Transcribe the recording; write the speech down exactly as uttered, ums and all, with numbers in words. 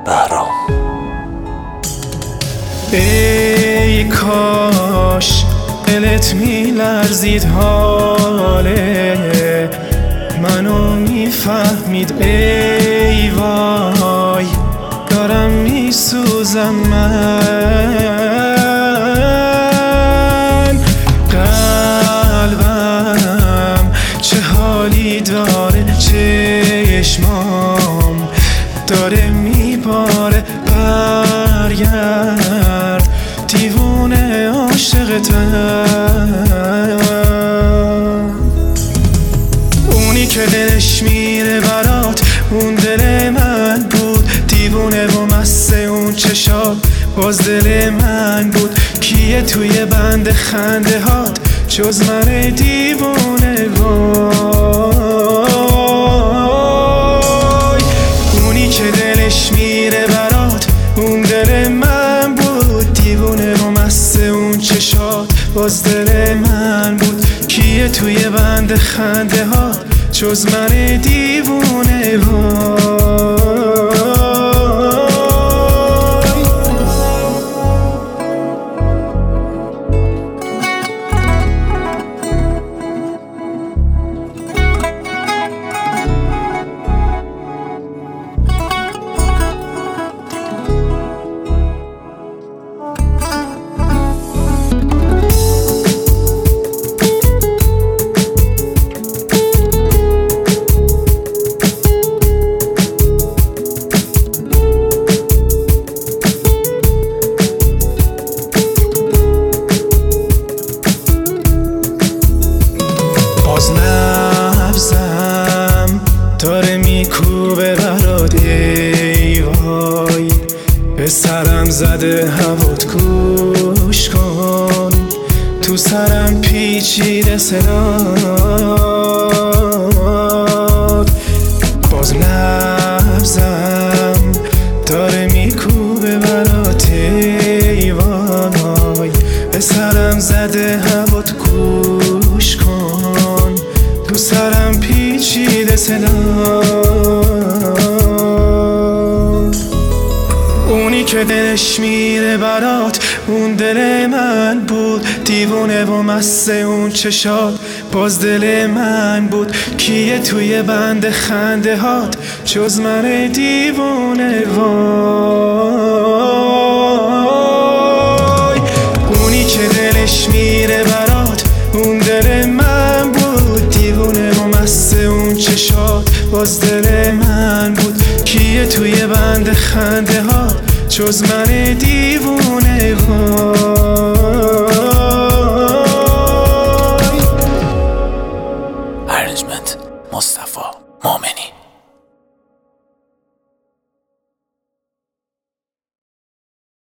بهرام. ای کاش دلت میلرزید حاله منو میفهمید، ای وای دارم میسوزم من. قلبم چه حالی داره، چشمام داره میباره، برگرد دیوونه عاشقتم. اونی که دلش میره برات اون دل من بود، دیوونه و مست اون چشات باز دل من بود. کیه توی بند خنده هات جز من دیوونه؟ وای اونی که دلش میره برات اون دل من بود، دیوونه و مست اون چشات باز دل من بود. کیه توی بند خنده ها جز من دیوونه؟ وای نبضم داره میکوبه برات، ای وای به سرم زده هوات، گوش کن تو سرم پیچیده صدات. باز نبضم داره میکوبه برات، ای وای به سرم زده هوات، گوش کن تو سرم پیچیده صدات. اونی که دلش میره برات اون دل من بود، دیوونه و مست اون چشات باز دل من بود. کیه توی بند خنده هات جز من دیوونه؟ وای اونی که دلش میره برات اون دل من بود، دیوونه و مست اون چشات باز دل من بود. کیه توی بند خنده ها جز من دیوونه؟ وای ارنجمنت مصطفی مومنی.